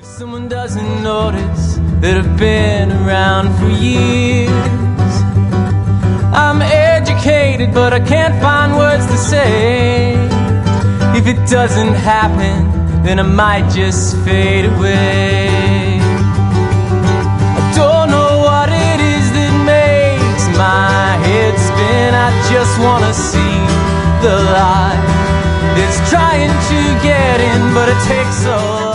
Someone doesn't notice that I've been around for years. I'm educated, but I can't find words to say. If it doesn't happen, then I might just fade away. I don't know what it is that makes my head spin. I just wanna see the light that's trying to get in, but it takes so long.